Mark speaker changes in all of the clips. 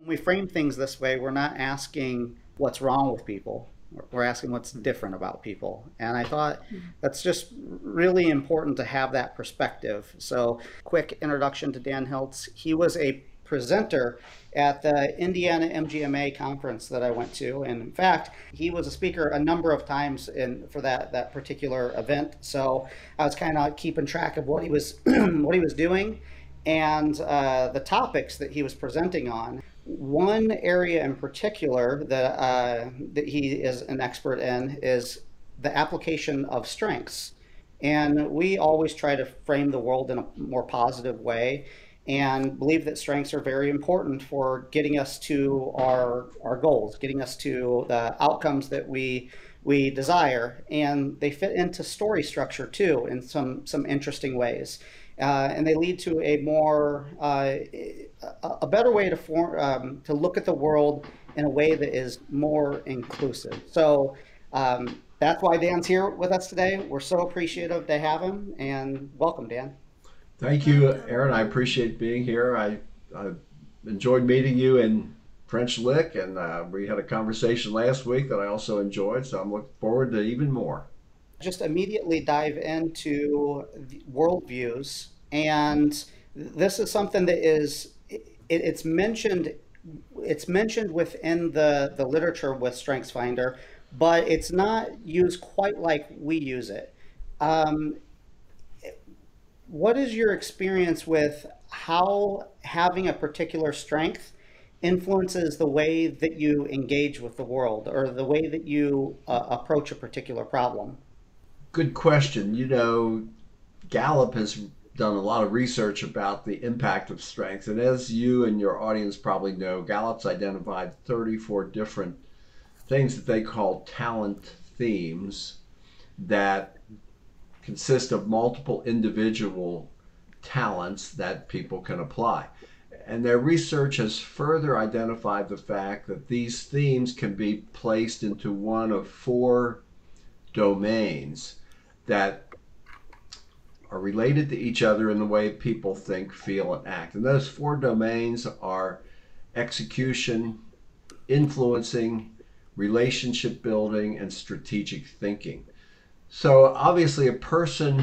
Speaker 1: When we frame things this way, we're not asking what's wrong with people. We're asking what's different about people. And I thought that's just really important to have that perspective. So, quick introduction to Dan Hiltz. He was a presenter at the Indiana MGMA conference that I went to. And in fact, he was a speaker a number of times for that particular event. So I was kind of keeping track of what he was what he was doing and the topics that he was presenting on. One area in particular that he is an expert in is the application of strengths. And we always try to frame the world in a more positive way and believe that strengths are very important for getting us to our goals, getting us to the outcomes that we desire. And they fit into story structure too in some interesting ways. And they lead to a better way to look at the world in a way that is more inclusive. So that's why Dan's here with us today. We're so appreciative to have him, and welcome, Dan.
Speaker 2: Thank you, Aaron. I appreciate being here. I enjoyed meeting you in French Lick, and we had a conversation last week that I also enjoyed, so I'm looking forward to even more.
Speaker 1: Just immediately dive into the worldviews, and this is something that it's mentioned within the literature with StrengthsFinder, but it's not used quite like we use it. Um, what is your experience with how having a particular strength influences the way that you engage with the world or the way that you approach a particular problem?
Speaker 2: Good question. Gallup has done a lot of research about the impact of strengths, and as you and your audience probably know, Gallup's identified 34 different things that they call talent themes that consist of multiple individual talents that people can apply. And their research has further identified the fact that these themes can be placed into one of four domains that are related to each other in the way people think, feel, and act. And those four domains are execution, influencing, relationship building, and strategic thinking. So obviously a person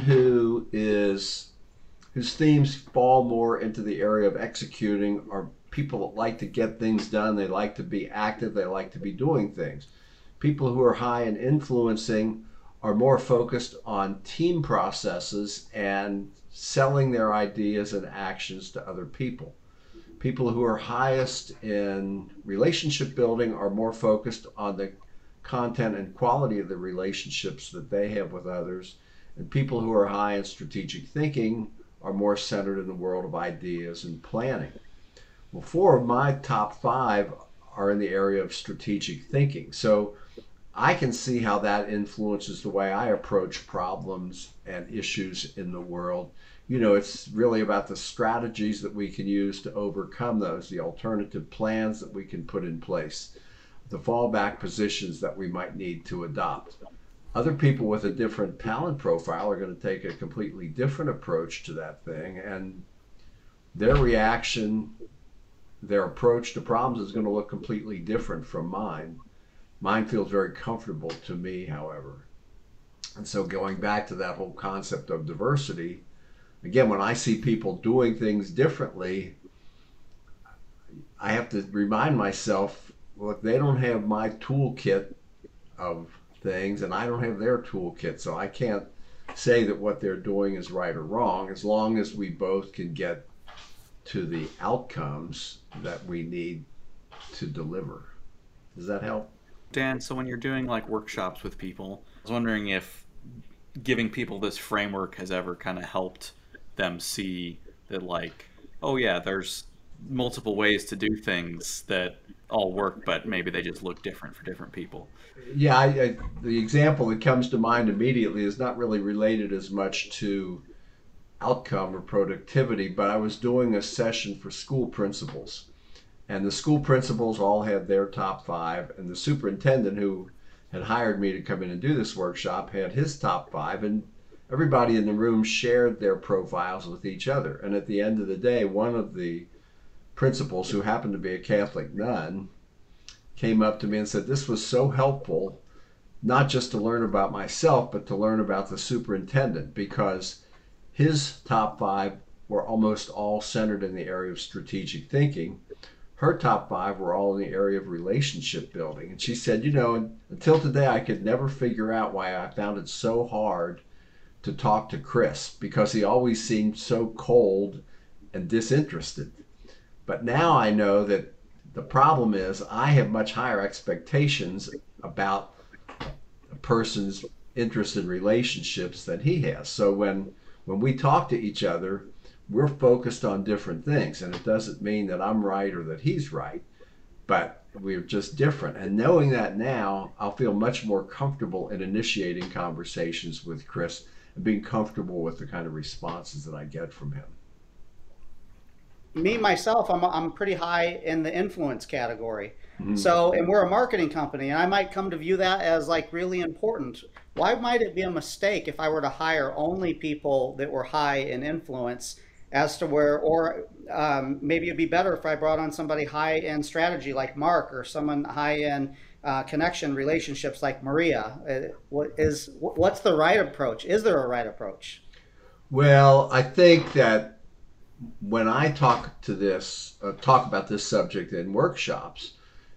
Speaker 2: whose themes fall more into the area of executing are people that like to get things done, they like to be active, they like to be doing things. People who are high in influencing are more focused on team processes and selling their ideas and actions to other people. People who are highest in relationship building are more focused on the content and quality of the relationships that they have with others. And people who are high in strategic thinking are more centered in the world of ideas and planning. Well, four of my top five are in the area of strategic thinking. So I can see how that influences the way I approach problems and issues in the world. It's really about the strategies that we can use to overcome those, the alternative plans that we can put in place, the fallback positions that we might need to adopt. Other people with a different talent profile are going to take a completely different approach to that thing, and their reaction, their approach to problems is going to look completely different from mine. Mine feels very comfortable to me, however. And so going back to that whole concept of diversity, again, when I see people doing things differently, I have to remind myself, look, they don't have my toolkit of things, and I don't have their toolkit, so I can't say that what they're doing is right or wrong, as long as we both can get to the outcomes that we need to deliver. Does that help?
Speaker 3: Dan, so when you're doing like workshops with people, I was wondering if giving people this framework has ever kind of helped them see that, like, oh yeah, there's multiple ways to do things that all work, but maybe they just look different for different people.
Speaker 2: Yeah, the example that comes to mind immediately is not really related as much to outcome or productivity, but I was doing a session for school principals. And the school principals all had their top five, and the superintendent who had hired me to come in and do this workshop had his top five, and everybody in the room shared their profiles with each other. And at the end of the day, one of the principals, who happened to be a Catholic nun, came up to me and said this was so helpful, not just to learn about myself, but to learn about the superintendent, because his top 5 were almost all centered in the area of strategic thinking. Her top 5 were all in the area of relationship building. And she said, until today, I could never figure out why I found it so hard to talk to Chris, because he always seemed so cold and disinterested. But now I know that the problem is I have much higher expectations about a person's interest in relationships than he has. So when we talk to each other, we're focused on different things, and it doesn't mean that I'm right or that he's right, but we're just different. And knowing that now, I'll feel much more comfortable in initiating conversations with Chris and being comfortable with the kind of responses that I get from him.
Speaker 1: Me, myself, I'm pretty high in the influence category. So, and we're a marketing company, and I might come to view that as like really important. Why might it be a mistake if I were to hire only people that were high in influence, as to where, or maybe it'd be better if I brought on somebody high in strategy like Mark, or someone high in connection relationships like Maria? What's the right approach? Is there a right approach?
Speaker 2: Well, I think that when I talk about this subject in workshops,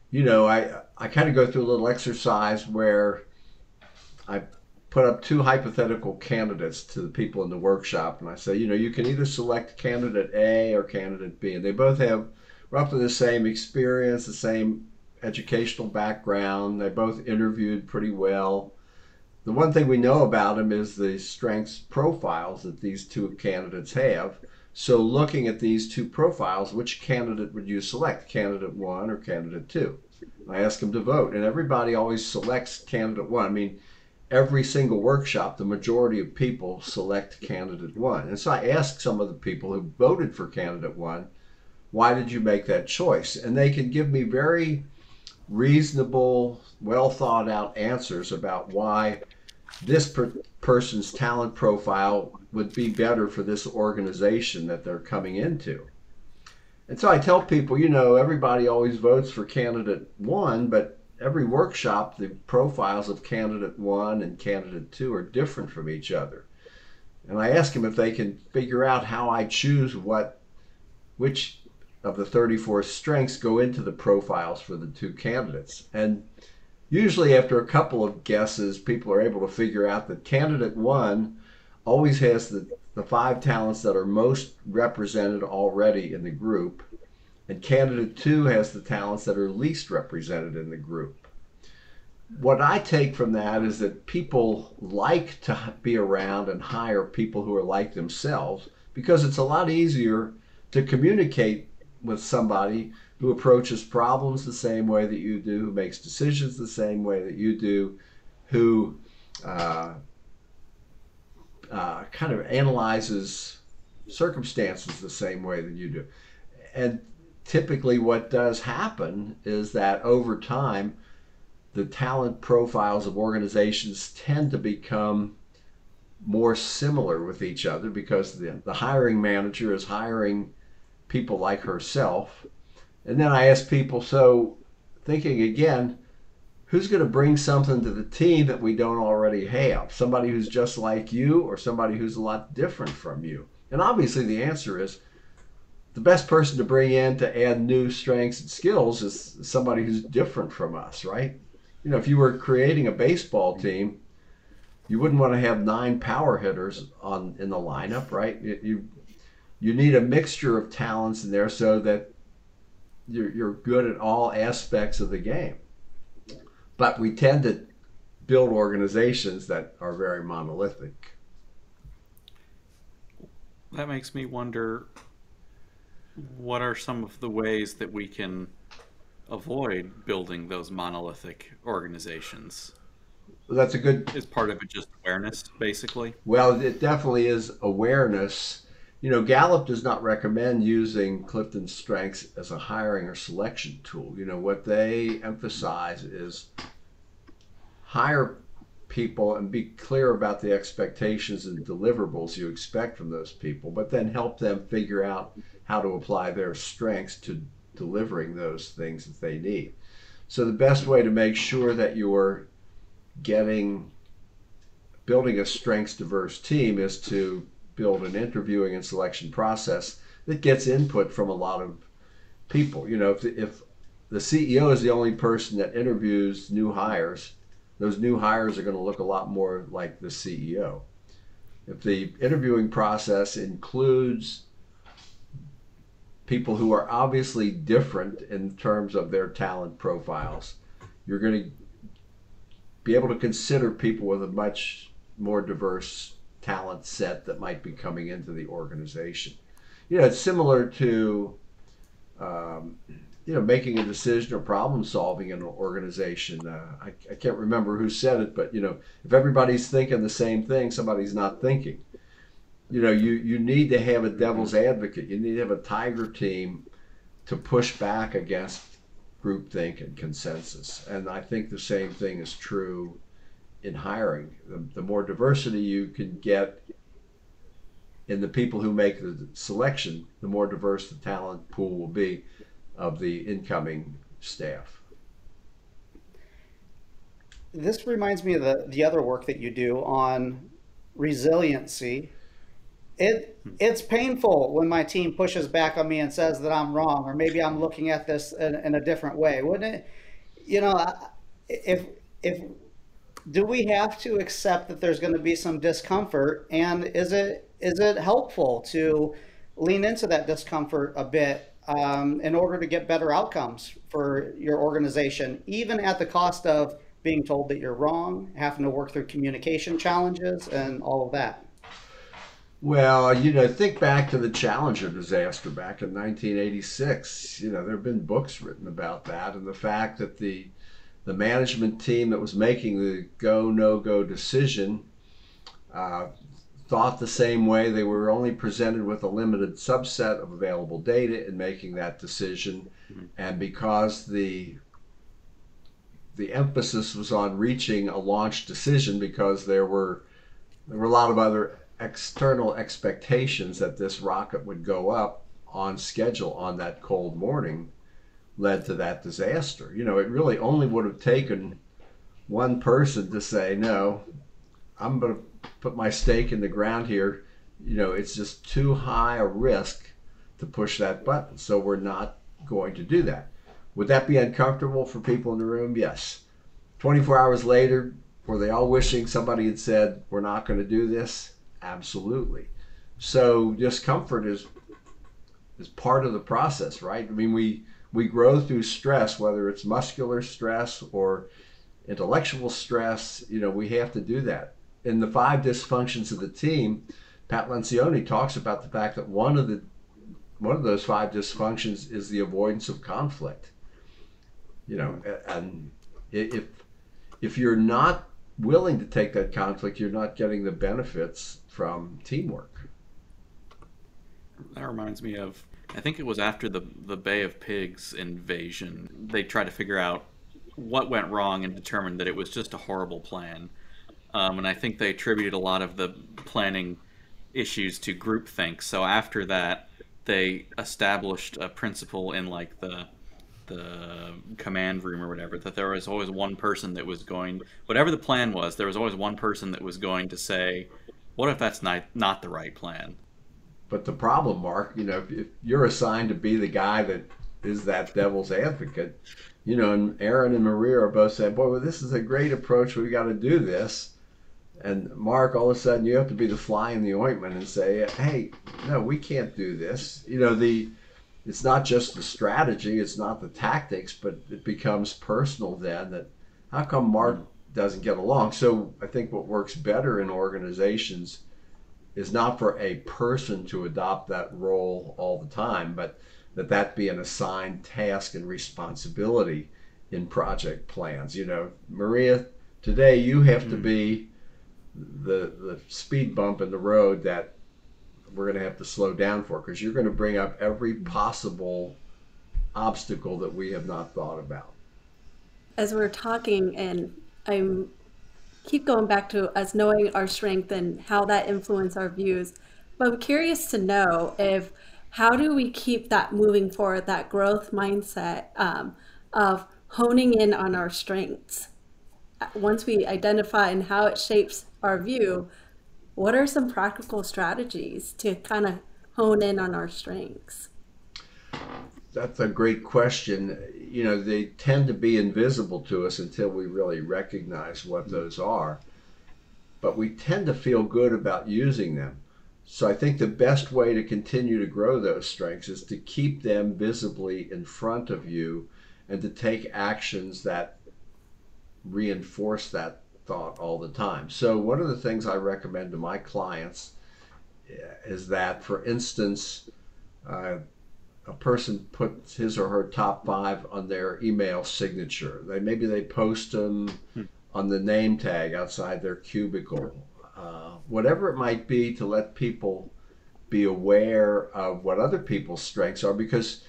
Speaker 2: I kind of go through a little exercise where I put up 2 hypothetical candidates to the people in the workshop, and I say, you can either select candidate A or candidate B, and they both have roughly the same experience, the same educational background. They both interviewed pretty well. The one thing we know about them is the strengths profiles that these 2 candidates have. So looking at these 2 profiles, which candidate would you select, candidate 1 or candidate 2? I ask them to vote, and everybody always selects candidate 1. I mean, every single workshop, the majority of people select candidate 1. And so I ask some of the people who voted for candidate 1, why did you make that choice? And they can give me very reasonable, well thought out answers about why this person's talent profile would be better for this organization that they're coming into. And so I tell people, everybody always votes for candidate 1, but every workshop, the profiles of candidate 1 and candidate 2 are different from each other. And I ask them if they can figure out how I choose which of the 34 strengths go into the profiles for the 2 candidates. And usually after a couple of guesses, people are able to figure out that candidate 1 always has the 5 talents that are most represented already in the group, and candidate 2 has the talents that are least represented in the group. What I take from that is that people like to be around and hire people who are like themselves, because it's a lot easier to communicate with somebody who approaches problems the same way that you do, who makes decisions the same way that you do, who kind of analyzes circumstances the same way that you do. And typically what does happen is that over time, the talent profiles of organizations tend to become more similar with each other, because the hiring manager is hiring people like herself. And then I ask people, so thinking again, who's going to bring something to the team that we don't already have? Somebody who's just like you, or somebody who's a lot different from you? And obviously the answer is the best person to bring in to add new strengths and skills is somebody who's different from us, right? If you were creating a baseball team, you wouldn't want to have 9 power hitters in the lineup, right? You need a mixture of talents in there so that you're good at all aspects of the game. But we tend to build organizations that are very monolithic.
Speaker 3: That makes me wonder, what are some of the ways that we can avoid building those monolithic organizations?
Speaker 2: That's a good...
Speaker 3: Is part of it just awareness, basically?
Speaker 2: Well, it definitely is awareness. Gallup does not recommend using Clifton Strengths as a hiring or selection tool. What they emphasize is hire people and be clear about the expectations and deliverables you expect from those people, but then help them figure out how to apply their strengths to delivering those things that they need. So the best way to make sure that you're building a strengths diverse team is to build an interviewing and selection process that gets input from a lot of people. You know, if the CEO is the only person that interviews new hires, those new hires are going to look a lot more like the CEO. If the interviewing process includes people who are obviously different in terms of their talent profiles, you're going to be able to consider people with a much more diverse talent set that might be coming into the organization. You know, it's similar to making a decision or problem solving in an organization. I can't remember who said it, but if everybody's thinking the same thing, somebody's not thinking. You need to have a devil's advocate. You need to have a tiger team to push back against groupthink and consensus. And I think the same thing is true in hiring. The more diversity you can get in the people who make the selection, the more diverse the talent pool will be of the incoming staff.
Speaker 1: This reminds me of the other work that you do on resiliency. It's painful when my team pushes back on me and says that I'm wrong, or maybe I'm looking at this in a different way, wouldn't it? If do we have to accept that there's going to be some discomfort, and is it helpful to lean into that discomfort a bit in order to get better outcomes for your organization, even at the cost of being told that you're wrong, having to work through communication challenges and all of that?
Speaker 2: Well, think back to the Challenger disaster back in 1986. There have been books written about that, and the fact that the management team that was making the go, no-go decision thought the same way. They were only presented with a limited subset of available data in making that decision. Mm-hmm. And because the emphasis was on reaching a launch decision, because there were a lot of other external expectations that this rocket would go up on schedule on that cold morning, led to that disaster. It really only would have taken one person to say, no, I'm going to put my stake in the ground here. It's just too high a risk to push that button, so we're not going to do that. Would that be uncomfortable for people in the room? Yes. 24 hours later, were they all wishing somebody had said, we're not going to do this? Absolutely. So discomfort is part of the process, right? I mean, we grow through stress, whether it's muscular stress or intellectual stress. We have to do that. In the 5 dysfunctions of the team, Pat Lencioni talks about the fact that one of those 5 dysfunctions is the avoidance of conflict. And if you're not willing to take that conflict, you're not getting the benefits from teamwork.
Speaker 3: That reminds me of, I think it was after the Bay of Pigs invasion, they tried to figure out what went wrong and determined that it was just a horrible plan. And I think they attributed a lot of the planning issues to groupthink. So after that, they established a principle in like the command room or whatever, that there was always one person that was going, whatever the plan was, there was always one person that was going to say, what if that's not the right plan?
Speaker 2: But the problem, Mark, if you're assigned to be the guy that is that devil's advocate, and Aaron and Maria are both saying, boy, well, this is a great approach, we got to do this. And Mark, all of a sudden you have to be the fly in the ointment and say, hey, no, we can't do this. It's not just the strategy, it's not the tactics, but it becomes personal then, that how come Mark doesn't get along? So I think what works better in organizations is not for a person to adopt that role all the time, but that be an assigned task and responsibility in project plans. Maria, today you have to be the speed bump in the road that we're going to have to slow down for, because you're going to bring up every possible obstacle that we have not thought about.
Speaker 4: As we're talking, and I'm keep going back to us knowing our strength and how that influence our views. But I'm curious to know if how do we keep that moving forward, that growth mindset of honing in on our strengths. Once we identify and how it shapes our view, what are some practical strategies to kind of hone in on our strengths?
Speaker 2: That's a great question. You know, they tend to be invisible to us until we really recognize what those are. But we tend to feel good about using them. So I think the best way to continue to grow those strengths is to keep them visibly in front of you and to take actions that reinforce that thought all the time. So one of the things I recommend to my clients is that, for instance, a person puts his or her top 5 on their email signature. Maybe they post them on the name tag outside their cubicle. Whatever it might be, to let people be aware of what other people's strengths are, because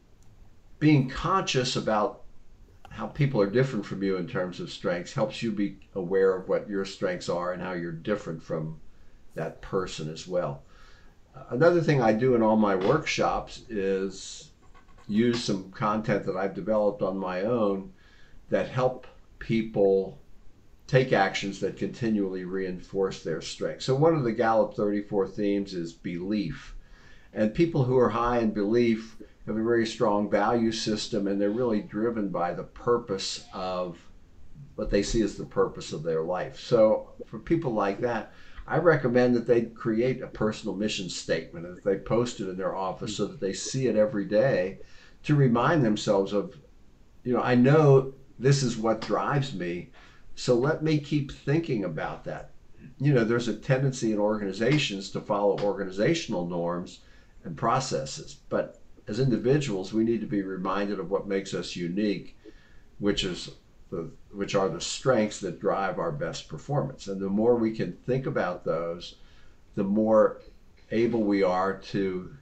Speaker 2: being conscious about how people are different from you in terms of strengths helps you be aware of what your strengths are and how you're different from that person as well. Another thing I do in all my workshops is use some content that I've developed on my own that help people take actions that continually reinforce their strengths. So one of the Gallup 34 themes is belief. And people who are high in belief have a very strong value system, and they're really driven by the purpose of what they see as the purpose of their life. So for people like that, I recommend that they create a personal mission statement and that they post it in their office so that they see it every day to remind themselves of, you know, I know this is what drives me, so let me keep thinking about that. You know, there's a tendency in organizations to follow organizational norms and processes, but as individuals, we need to be reminded of what makes us unique, which are the strengths that drive our best performance. And the more we can think about those, the more able we are to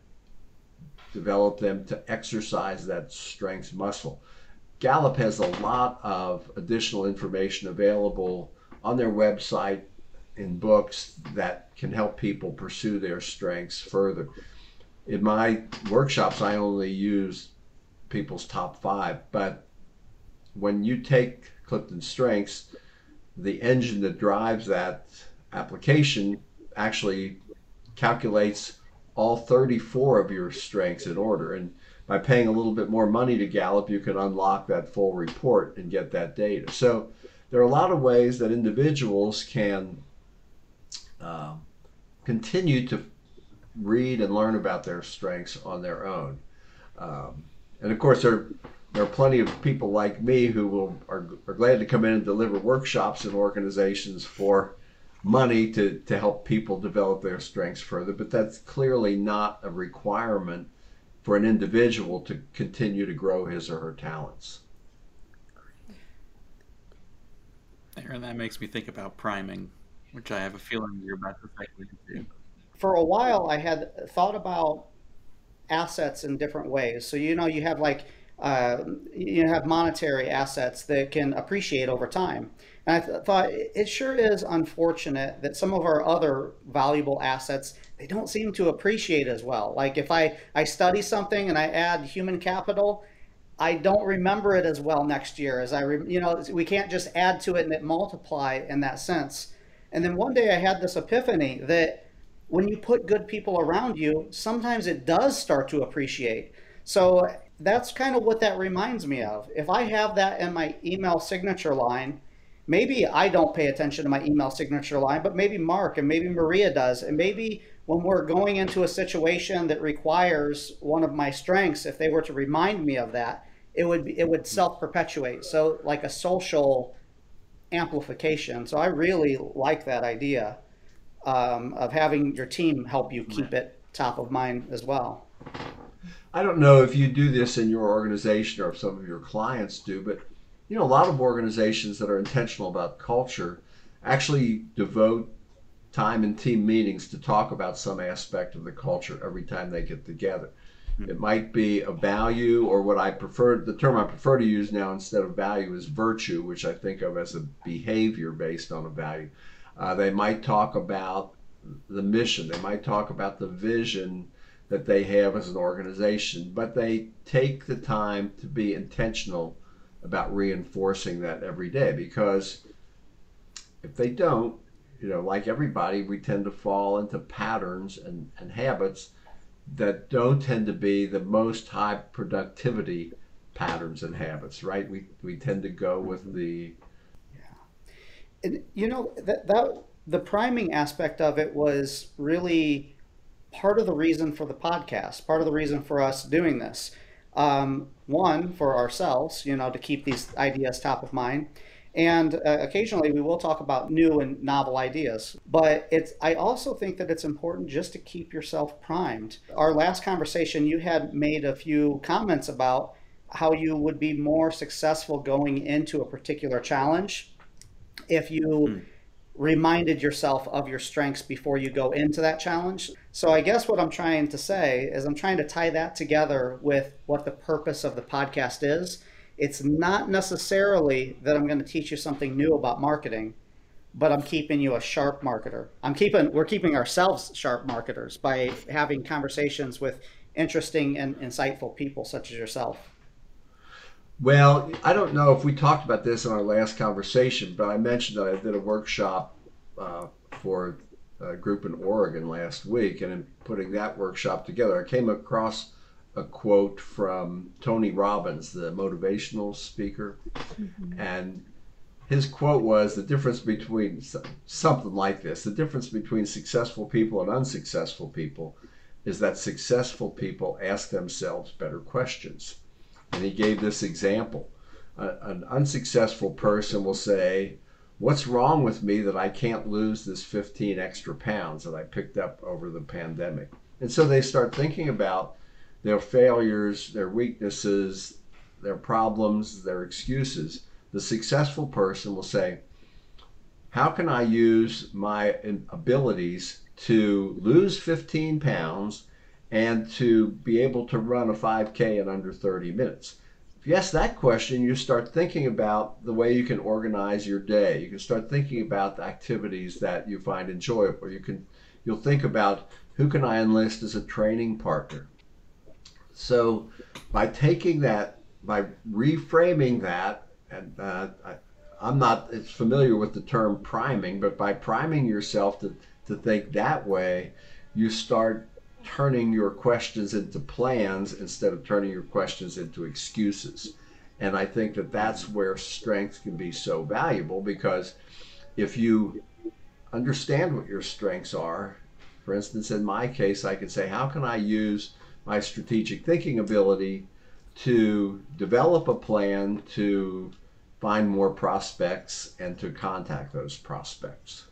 Speaker 2: develop them, to exercise that strengths muscle. Gallup has a lot of additional information available on their website, in books, that can help people pursue their strengths further. In my workshops, I only use people's top 5, but when you take Clifton's strengths, the engine that drives that application actually calculates all 34 of your strengths in order. And by paying a little bit more money to Gallup, you can unlock that full report and get that data. So there are a lot of ways that individuals can continue to read and learn about their strengths on their own. And of course, there are plenty of people like me who are glad to come in and deliver workshops in organizations for money to help people develop their strengths further. But that's clearly not a requirement for an individual to continue to grow his or her talents.
Speaker 3: Aaron, that makes me think about priming, which I have a feeling you're about to segue into.
Speaker 1: For a while, I had thought about assets in different ways. So, you know, you have like, you have monetary assets that can appreciate over time. And I thought it sure is unfortunate that some of our other valuable assets, they don't seem to appreciate as well. Like if I study something and I add human capital, I don't remember it as well next year as you know, we can't just add to it and it multiply in that sense. And then one day I had this epiphany that when you put good people around you, sometimes it does start to appreciate. So that's kind of what that reminds me of. If I have that in my email signature line, maybe I don't pay attention to my email signature line, but maybe Mark and maybe Maria does. And maybe when we're going into a situation that requires one of my strengths, if they were to remind me of that, it would self-perpetuate. So like a social amplification. So I really like that idea of having your team help you keep it top of mind as well.
Speaker 2: I don't know if you do this in your organization or if some of your clients do, but you know, a lot of organizations that are intentional about culture actually devote time in team meetings to talk about some aspect of the culture every time they get together. It might be a value, or what I prefer, the term I prefer to use now instead of value is virtue, which I think of as a behavior based on a value. They might talk about the mission. They might talk about the vision that they have as an organization, but they take the time to be intentional about reinforcing that every day, because if they don't, like everybody, we tend to fall into patterns and habits that don't tend to be the most high productivity patterns and habits, right? We tend to go with the
Speaker 1: And that the priming aspect of it was really part of the reason for the podcast, part of the reason for us doing this. One, for ourselves, to keep these ideas top of mind. And occasionally we will talk about new and novel ideas. But I also think that it's important just to keep yourself primed. Our last conversation, you had made a few comments about how you would be more successful going into a particular challenge if you reminded yourself of your strengths before you go into that challenge. So I guess what I'm trying to say is I'm trying to tie that together with what the purpose of the podcast is. It's not necessarily that I'm going to teach you something new about marketing, but I'm keeping you a sharp marketer. We're keeping ourselves sharp marketers by having conversations with interesting and insightful people such as yourself.
Speaker 2: Well, I don't know if we talked about this in our last conversation, but I mentioned that I did a workshop for a group in Oregon last week, and in putting that workshop together, I came across a quote from Tony Robbins, the motivational speaker, and his quote was the difference between something like this: the difference between successful people and unsuccessful people is that successful people ask themselves better questions. And he gave this example. An unsuccessful person will say, what's wrong with me that I can't lose this 15 extra pounds that I picked up over the pandemic? And so they start thinking about their failures, their weaknesses, their problems, their excuses. The successful person will say, how can I use my abilities to lose 15 pounds and to be able to run a 5K in under 30 minutes? If you ask that question, you start thinking about the way you can organize your day. You can start thinking about the activities that you find enjoyable. You'll think about, who can I enlist as a training partner? So by taking that, by reframing that, and I'm not as familiar with the term priming, but by priming yourself to think that way, you start turning your questions into plans instead of turning your questions into excuses. And I think that that's where strength can be so valuable, because if you understand what your strengths are, for instance, in my case, I could say, how can I use my strategic thinking ability to develop a plan to find more prospects and to contact those prospects?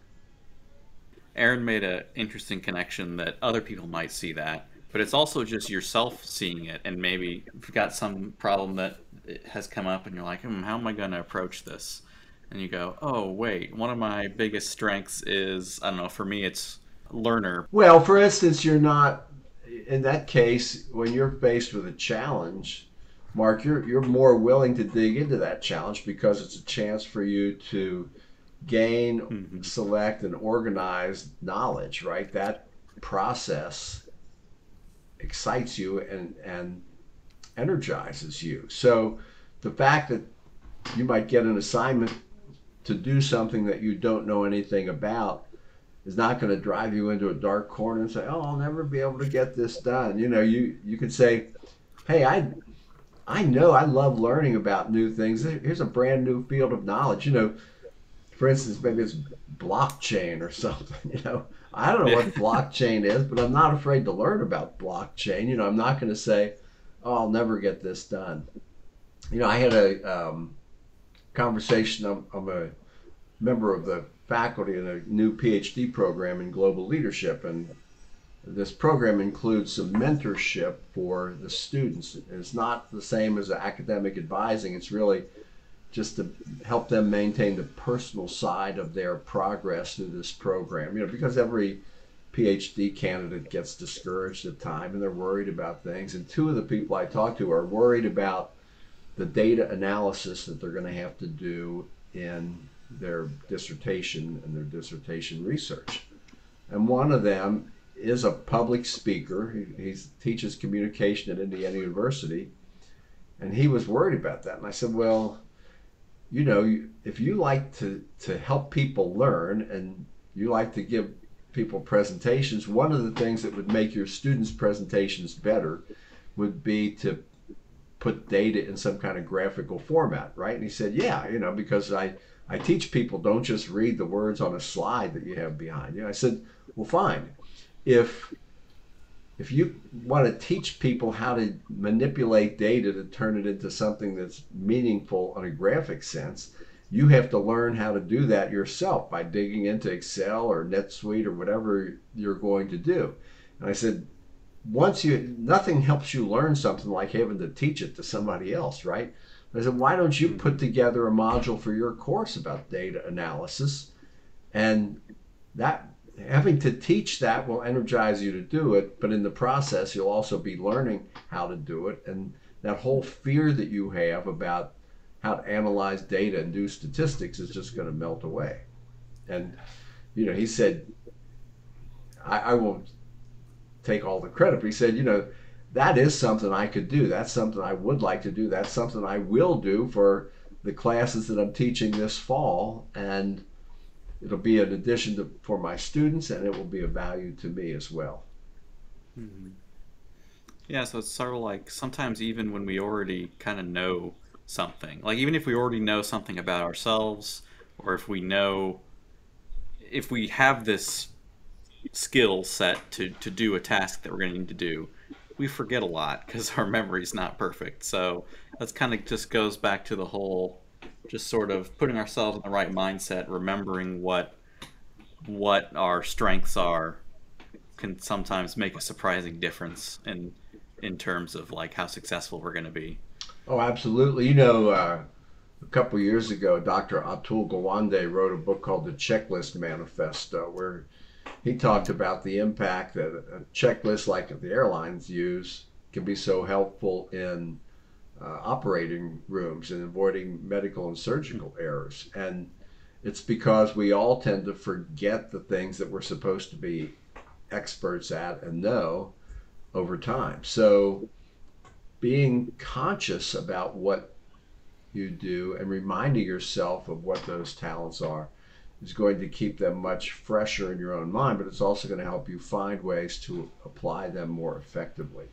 Speaker 3: Aaron made an interesting connection that other people might see that, but it's also just yourself seeing it, and maybe you've got some problem that has come up and you're like, how am I going to approach this? And you go, oh, wait, one of my biggest strengths is, I don't know, for me it's learner.
Speaker 2: Well, for instance, you're not, in that case, when you're faced with a challenge, Mark, you're more willing to dig into that challenge because it's a chance for you to gain, select, and organize knowledge, right? That process excites you and energizes you. So the fact that you might get an assignment to do something that you don't know anything about is not going to drive you into a dark corner and say, oh, I'll never be able to get this done. You could say, hey, I know I love learning about new things. Here's a brand new field of knowledge. For instance, maybe it's blockchain or something. I don't know what blockchain is, but I'm not afraid to learn about blockchain. I'm not going to say, oh, I'll never get this done. I had a conversation. I'm a member of the faculty in a new PhD program in global leadership, and this program includes some mentorship for the students. It's not the same as academic advising. It's really just to help them maintain the personal side of their progress through this program. Because every PhD candidate gets discouraged at time and they're worried about things. And two of the people I talk to are worried about the data analysis that they're going to have to do in their dissertation and their dissertation research. And one of them is a public speaker. He teaches communication at Indiana University. And he was worried about that. And I said, well, you know, if you like to help people learn and you like to give people presentations, one of the things that would make your students' presentations better would be to put data in some kind of graphical format, right? And he said, yeah, you know, because I teach people don't just read the words on a slide that you have behind you. I said, well, fine. If you want to teach people how to manipulate data to turn it into something that's meaningful in a graphic sense, you have to learn how to do that yourself by digging into Excel or NetSuite or whatever you're going to do. And I said, nothing helps you learn something like having to teach it to somebody else, right? I said, why don't you put together a module for your course about data analysis? And that having to teach that will energize you to do it, but in the process, you'll also be learning how to do it. And that whole fear that you have about how to analyze data and do statistics is just going to melt away. And, you know, he said, I won't take all the credit, but he said, you know, that is something I could do. That's something I would like to do. That's something I will do for the classes that I'm teaching this fall. And it'll be an addition for my students, and it will be a value to me as well.
Speaker 3: Mm-hmm. Yeah, so it's sort of like sometimes even when we already kind of know something, like even if we already know something about ourselves, or if we have this skill set to do a task that we're going to need to do, we forget a lot because our memory's not perfect. So that's kind of just goes back to the whole just sort of putting ourselves in the right mindset, remembering what our strengths are can sometimes make a surprising difference in terms of like how successful we're going to be.
Speaker 2: Oh, absolutely. You know, a couple of years ago, Dr. Atul Gawande wrote a book called The Checklist Manifesto, where he talked about the impact that a checklist like the airlines use can be so helpful in operating rooms and avoiding medical and surgical errors. And it's because we all tend to forget the things that we're supposed to be experts at and know over time. So being conscious about what you do and reminding yourself of what those talents are is going to keep them much fresher in your own mind, but it's also going to help you find ways to apply them more effectively.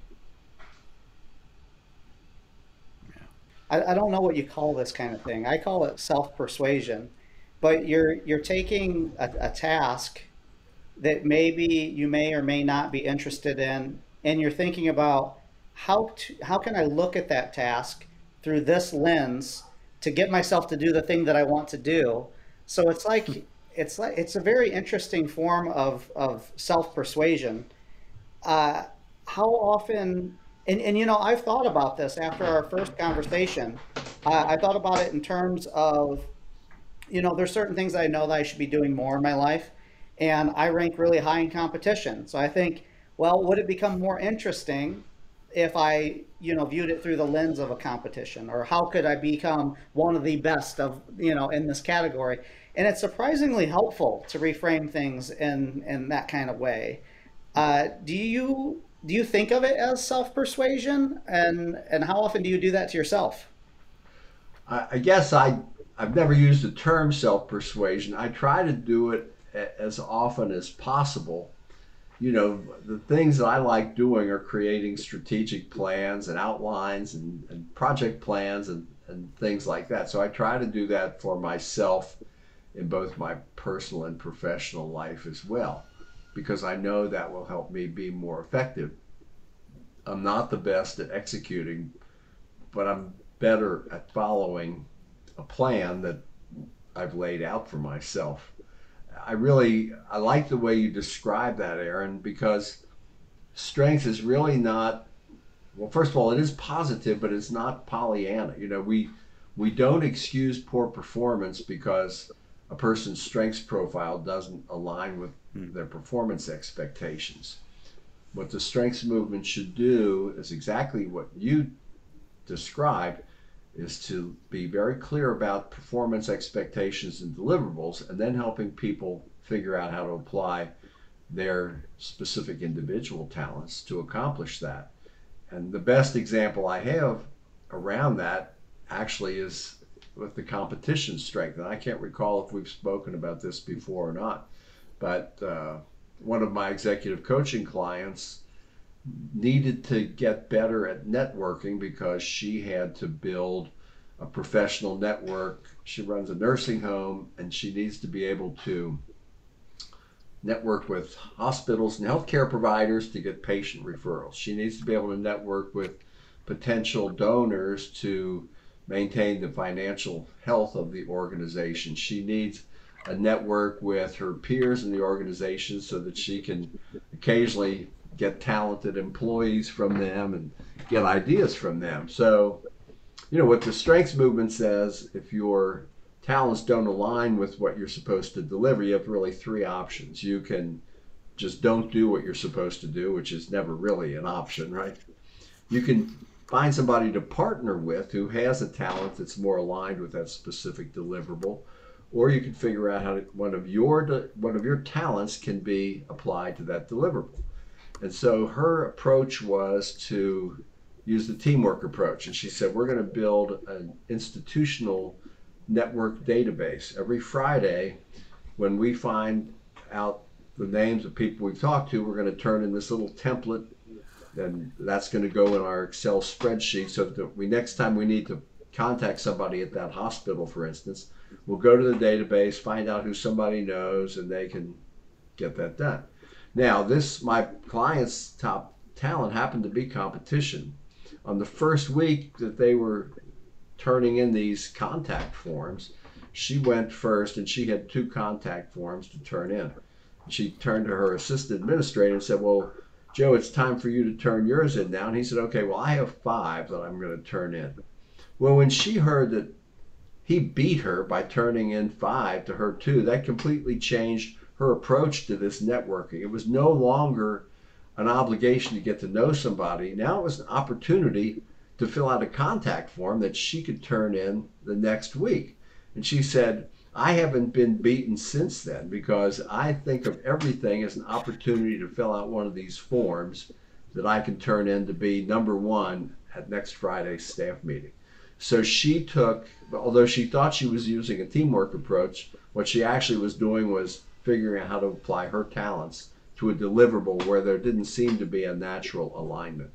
Speaker 1: I don't know what you call this kind of thing. I call it self-persuasion, but you're taking a task that maybe you may or may not be interested in, and you're thinking about how can I look at that task through this lens to get myself to do the thing that I want to do. So it's a very interesting form of self-persuasion. How often, and you know, I've thought about this after our first conversation. I thought about it in terms of, you know, there's certain things I know that I should be doing more in my life, and I rank really high in competition. So I think, well, would it become more interesting if I, you know, viewed it through the lens of a competition, or how could I become one of the best of, you know, in this category? And it's surprisingly helpful to reframe things in that kind of way. Do you think of it as self-persuasion, and how often do you do that to yourself?
Speaker 2: I guess I've never used the term self-persuasion. I try to do it as often as possible. You know, the things that I like doing are creating strategic plans and outlines and project plans and things like that. So I try to do that for myself in both my personal and professional life as well, because I know that will help me be more effective. I'm not the best at executing, but I'm better at following a plan that I've laid out for myself. I like the way you describe that, Aaron, because strength is really not, well, first of all, it is positive, but it's not Pollyanna. You know, we don't excuse poor performance because a person's strengths profile doesn't align with their performance expectations. What the strengths movement should do is exactly what you described, is to be very clear about performance expectations and deliverables, and then helping people figure out how to apply their specific individual talents to accomplish that. And the best example I have around that actually is with the competition strength. And I can't recall if we've spoken about this before or not, but one of my executive coaching clients needed to get better at networking because she had to build a professional network. She runs a nursing home, and she needs to be able to network with hospitals and healthcare providers to get patient referrals. She needs to be able to network with potential donors to maintain the financial health of the organization. She needs a network with her peers in the organization so that she can occasionally get talented employees from them and get ideas from them. So, what the strengths movement says, if your talents don't align with what you're supposed to deliver, you have really three options. You can just don't do what you're supposed to do, which is never really an option, right? You can find somebody to partner with who has a talent that's more aligned with that specific deliverable, or you can figure out how one of your talents can be applied to that deliverable. And so her approach was to use the teamwork approach. And she said, we're going to build an institutional network database. Every Friday, when we find out the names of people we've talked to, we're going to turn in this little template, and that's going to go in our Excel spreadsheet so that next time we need to contact somebody at that hospital, for instance, we'll go to the database, find out who somebody knows, and they can get that done. Now, my client's top talent happened to be competition. On the first week that they were turning in these contact forms, she went first, and she had 2 contact forms to turn in. She turned to her assistant administrator and said, well, Joe, it's time for you to turn yours in now. And he said, okay, well, I have 5 that I'm going to turn in. Well, when she heard that he beat her by turning in 5 to her 2, that completely changed her approach to this networking. It was no longer an obligation to get to know somebody. Now it was an opportunity to fill out a contact form that she could turn in the next week. And she said, I haven't been beaten since then, because I think of everything as an opportunity to fill out one of these forms that I can turn in to be number 1 at next Friday's staff meeting. So she took, although she thought she was using a teamwork approach, what she actually was doing was figuring out how to apply her talents to a deliverable where there didn't seem to be a natural alignment.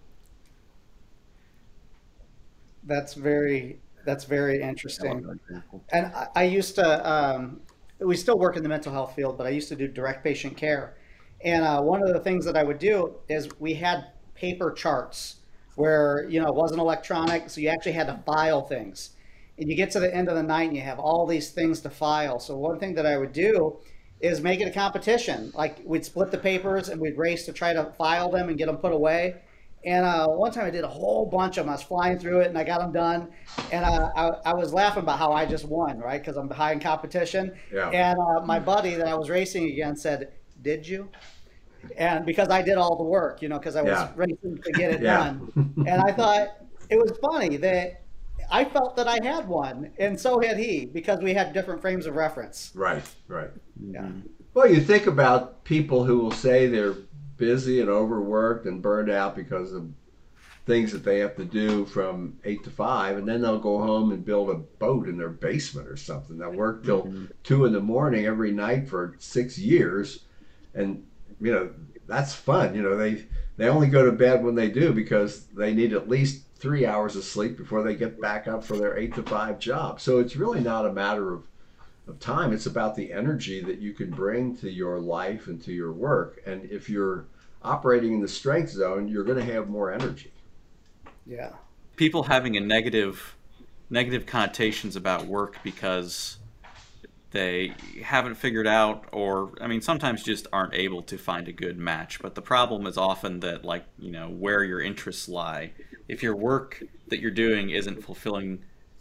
Speaker 1: That's very interesting. And I used to, we still work in the mental health field, but I used to do direct patient care. And one of the things that I would do is we had paper charts where, it wasn't electronic, so you actually had to file things. And you get to the end of the night and you have all these things to file. So one thing that I would do is make it a competition. Like, we'd split the papers and we'd race to try to file them and get them put away. And one time I did a whole bunch of them. I was flying through it and I got them done. And I was laughing about how I just won, right? Because I'm behind competition.
Speaker 2: Yeah.
Speaker 1: And my buddy that I was racing against said, did you? And because I did all the work, because I was racing to get it done. And I thought it was funny that I felt that I had won, and so had he, because we had different frames of reference.
Speaker 2: Right.
Speaker 1: Yeah.
Speaker 2: Well, you think about people who will say they're busy and overworked and burned out because of things that they have to do from 8 to 5, and then they'll go home and build a boat in their basement or something. They'll work till 2 in the morning every night for 6 years, and that's fun. They only go to bed when they do because they need at least 3 hours of sleep before they get back up for their 8 to 5 job. So it's really not a matter of time. It's about the energy that you can bring to your life and to your work. And if you're operating in the strength zone, you're going to have more energy.
Speaker 1: Yeah.
Speaker 3: People having a negative connotations about work because they haven't figured out, or sometimes just aren't able to find a good match. But the problem is often that, where your interests lie. If your work that you're doing isn't fulfilling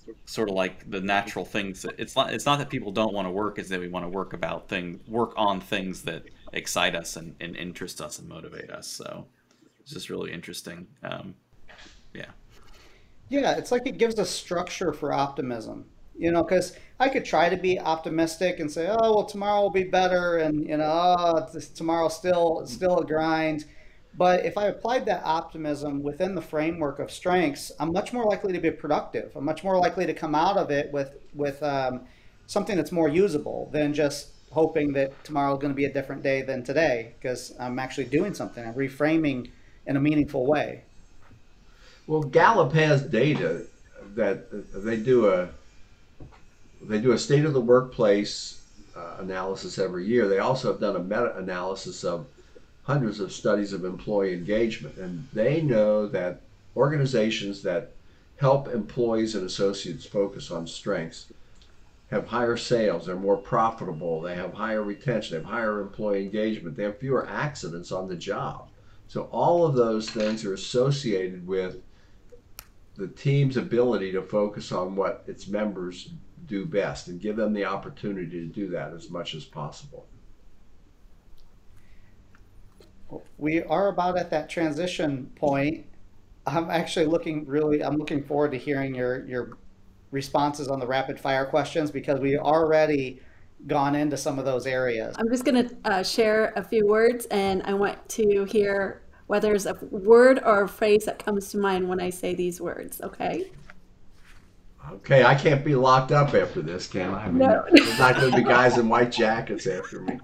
Speaker 3: sort of like the natural things that it's not that people don't want to work, is that we want to work on things that excite us and interest us and motivate us. So it's just really interesting. Yeah.
Speaker 1: Yeah, it's like it gives us structure for optimism. Because I could try to be optimistic and say, "Oh, well, tomorrow will be better," and tomorrow still a grind. But if I applied that optimism within the framework of strengths, I'm much more likely to be productive. I'm much more likely to come out of it with something that's more usable than just hoping that tomorrow is going to be a different day than today, because I'm actually doing something. I'm reframing in a meaningful way.
Speaker 2: Well, Gallup has data that they do a state of the workplace analysis every year. They also have done a meta-analysis of hundreds of studies of employee engagement, and they know that organizations that help employees and associates focus on strengths have higher sales, they're more profitable, they have higher retention, they have higher employee engagement, they have fewer accidents on the job. So all of those things are associated with the team's ability to focus on what its members do best and give them the opportunity to do that as much as possible.
Speaker 1: We are about at that transition point. I'm looking forward to hearing your responses on the rapid fire questions, because we already gone into some of those areas.
Speaker 4: I'm just going to share a few words, and I want to hear whether there's a word or a phrase that comes to mind when I say these words, okay?
Speaker 2: Okay, I can't be locked up after this, can I?
Speaker 4: No.
Speaker 2: There's not going to be guys in white jackets after me.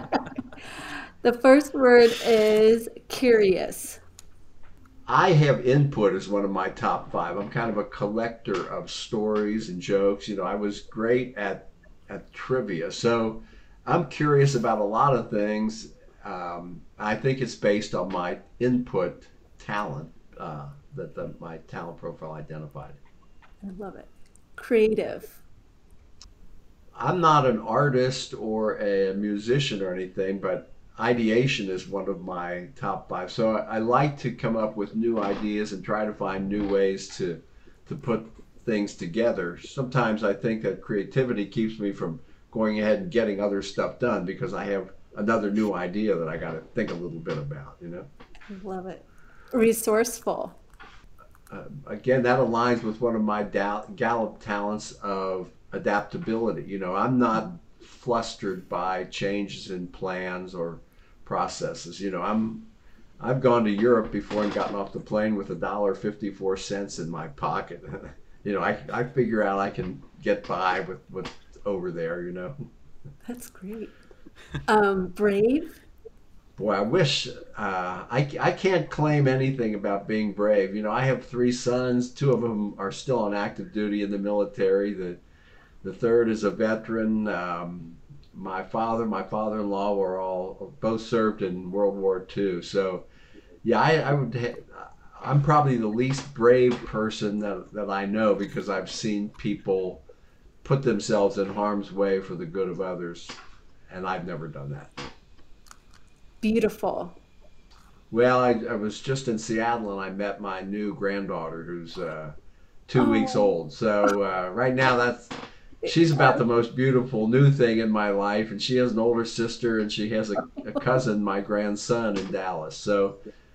Speaker 4: The first word is curious.
Speaker 2: I have input as one of my top five. I'm kind of a collector of stories and jokes. I was great at trivia, so I'm curious about a lot of things. I think it's based on my input talent that my talent profile identified.
Speaker 4: I love it. Creative.
Speaker 2: I'm not an artist or a musician or anything, but ideation is one of my top five. So I like to come up with new ideas and try to find new ways to put things together. Sometimes I think that creativity keeps me from going ahead and getting other stuff done because I have another new idea that I got to think a little bit about.
Speaker 4: I love it. Resourceful.
Speaker 2: Again, that aligns with one of my Gallup talents of adaptability. I'm not flustered by changes in plans or processes. I've gone to Europe before and gotten off the plane with $1.54 in my pocket. I figure out I can get by with what's over there.
Speaker 4: That's great. Brave.
Speaker 2: Boy, I wish I can't claim anything about being brave. I have three sons. Two of them are still on active duty in the military. The third is a veteran. My father-in-law were all both served in World War II. So, yeah, I'm probably the least brave person that I know, because I've seen people put themselves in harm's way for the good of others, and I've never done that.
Speaker 4: Beautiful.
Speaker 2: Well, I was just in Seattle and I met my new granddaughter who's 2 weeks old. So right now she's about the most beautiful new thing in my life, and she has an older sister and she has a cousin, my grandson, in Dallas. So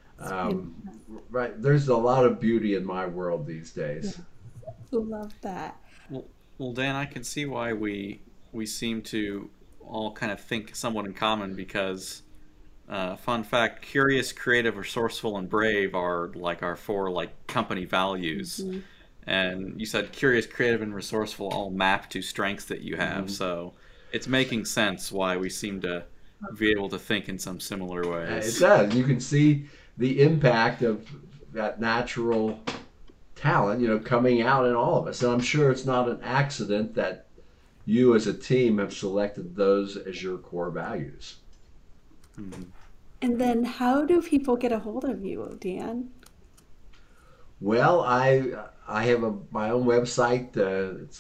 Speaker 2: right, there's a lot of beauty in my world these days.
Speaker 4: Love that.
Speaker 3: Well, Dan, I can see why we seem to all kind of think somewhat in common, because fun fact, curious, creative, resourceful, and brave are like our four company values. Mm-hmm. And you said curious, creative, and resourceful all map to strengths that you have. Mm-hmm. So it's making sense why we seem to be able to think in some similar ways.
Speaker 2: It does. You can see the impact of that natural talent, coming out in all of us. And I'm sure it's not an accident that you as a team have selected those as your core values.
Speaker 3: Mm-hmm.
Speaker 4: And then how do people get a hold of you, Dan?
Speaker 2: Well, I have my own website. It's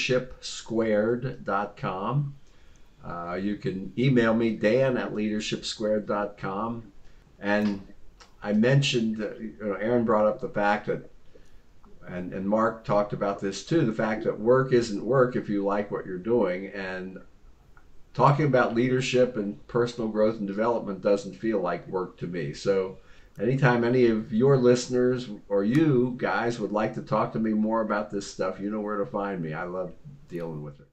Speaker 2: leadershipsquared.com. You can email me, dan@leadershipsquared.com. And I mentioned, Aaron brought up the fact that And Mark talked about this too, the fact that work isn't work if you like what you're doing. And talking about leadership and personal growth and development doesn't feel like work to me. So anytime any of your listeners or you guys would like to talk to me more about this stuff, you know where to find me. I love dealing with it.